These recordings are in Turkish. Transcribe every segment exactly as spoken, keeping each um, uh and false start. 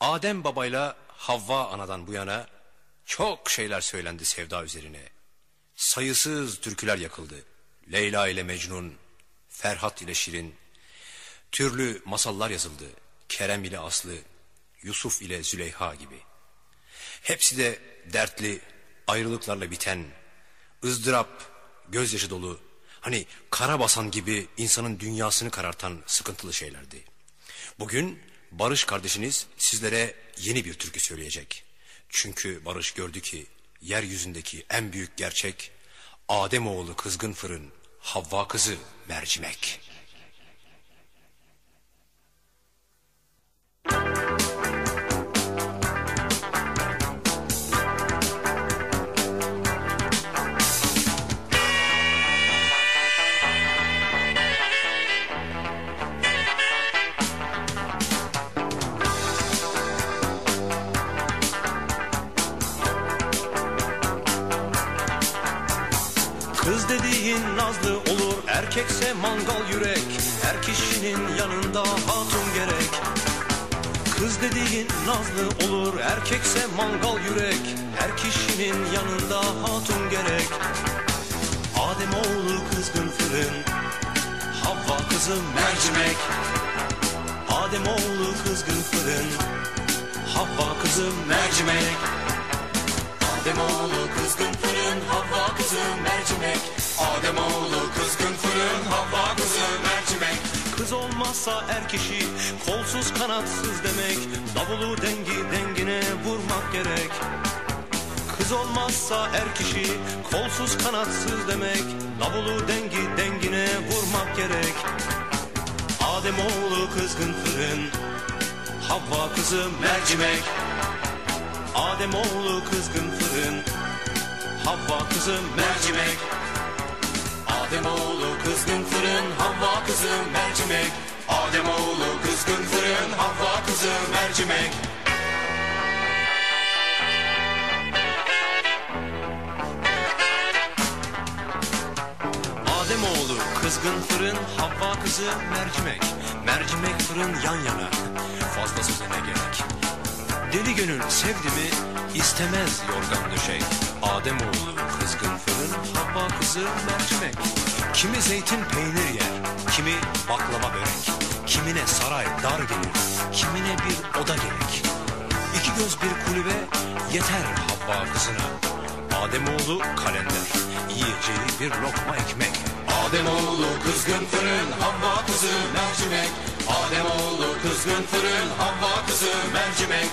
Adem babayla Havva anadan bu yana çok şeyler söylendi sevda üzerine. Sayısız türküler yakıldı. Leyla ile Mecnun, Ferhat ile Şirin, türlü masallar yazıldı. Kerem ile Aslı, Yusuf ile Züleyha gibi. Hepsi de dertli, ayrılıklarla biten, ızdırap, gözyaşı dolu, hani kara basan gibi insanın dünyasını karartan sıkıntılı şeylerdi. Bugün Barış kardeşiniz sizlere yeni bir türkü söyleyecek. Çünkü Barış gördü ki yeryüzündeki en büyük gerçek Ademoğlu kızgın fırın, Havva kızı mercimek. Kız dediğin nazlı olur, erkekse mangal yürek. Her kişinin yanında hatun gerek. Kız dediğin nazlı olur, erkekse mangal yürek. Her kişinin yanında hatun gerek. Ademoğlu kızgın fırın, Havva kızı mercimek. Ademoğlu kızgın fırın, Havva kızı mercimek. Ademoğlu kızgın fırın, Havva kızı mercimek. Ademoğlu kızgın fırın, Havva kızı mercimek. Kız olmazsa er kişi, kolsuz kanatsız demek. Davulu dengi dengine vurmak gerek. Kız olmazsa er kişi, kolsuz kanatsız demek. Davulu dengi dengine vurmak gerek. Ademoğlu kızgın fırın, Havva kızı mercimek. Ademoğlu kızgın fırın, Havva kızı mercimek. Ademoğlu kızgın fırın, Havva kızı mercimek. Ademoğlu kızgın fırın, Havva kızı mercimek. Ademoğlu kızgın fırın, Havva kızı mercimek. Mercimek fırın yan yana, fazla söze ne gerek. Deli gönül sevdi mi istemez yorgan döşek. Ademoğlu kızgın fırın, Havva kızı mercimek. Kimi zeytin peynir yer, kimi baklava börek. Kimine saray dar gelir, kimine bir oda gerek. İki göz bir kulübe yeter Havva kızına. Ademoğlu kalender, yiyeceği bir lokma ekmek. Ademoğlu kızgın fırın, Havva kızı mercimek. Ademoğlu kızgın fırın, Havva kızı mercimek.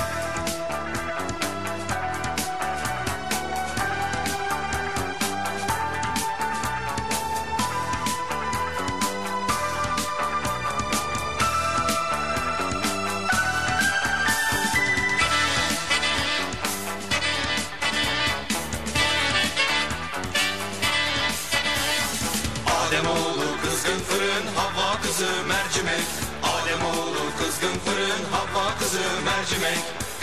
Ademoğlu kızgın fırın, Havva kızı mercimek. Ademoğlu kızgın fırın, Havva kızı mercimek.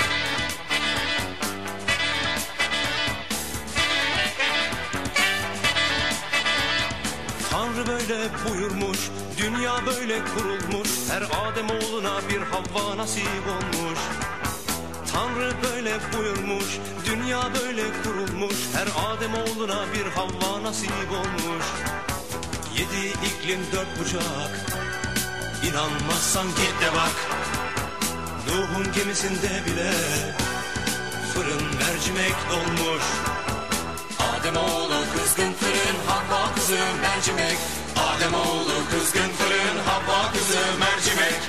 Tanrı böyle buyurmuş, dünya böyle kurulmuş. Her Ademoğluna bir Havva nasip olmuş. Tanrı böyle buyurmuş, dünya böyle kurulmuş. Her Ademoğluna bir Havva nasip olmuş. Yedi iklim dört bucak, İnanmazsan git de bak. Nuh'un gemisinde bile fırın mercimek dolmuş. Ademoğlu kızgın fırın, Havva kızı mercimek. Ademoğlu kızgın fırın, Havva kızı mercimek.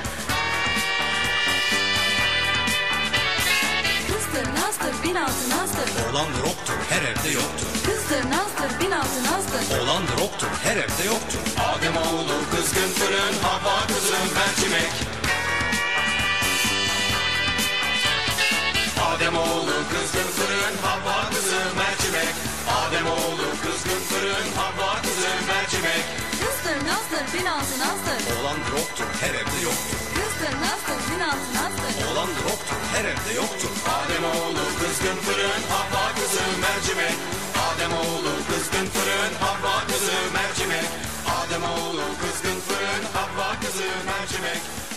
Kızdır nazdır bin altın azdır. Oğlandır oktur her evde yoktur. Kızdır nazdır bin altın azdır. Oğlandır oktur her evde yoktur. Ademoğlu kızgın fırın, Havva kızı mercimek. Ademoğlu kızgın fırın, Havva kızı mercimek. Ademoğlu kızgın fırın, Havva kızı mercimek. Kızdır nazdır bin altın azdır. Oğlandır oktur her evde yoktur. Kızdır nazdır bin altın azdır. Oğlandır oktur her evde yoktur. Ademoğlu kızgın fırın, Havva kızı mercimek. Ademoğlu kızgın fırın, Havva kızı mercimek. Ademoğlu kızgın fırın, Havva kızı mercimek.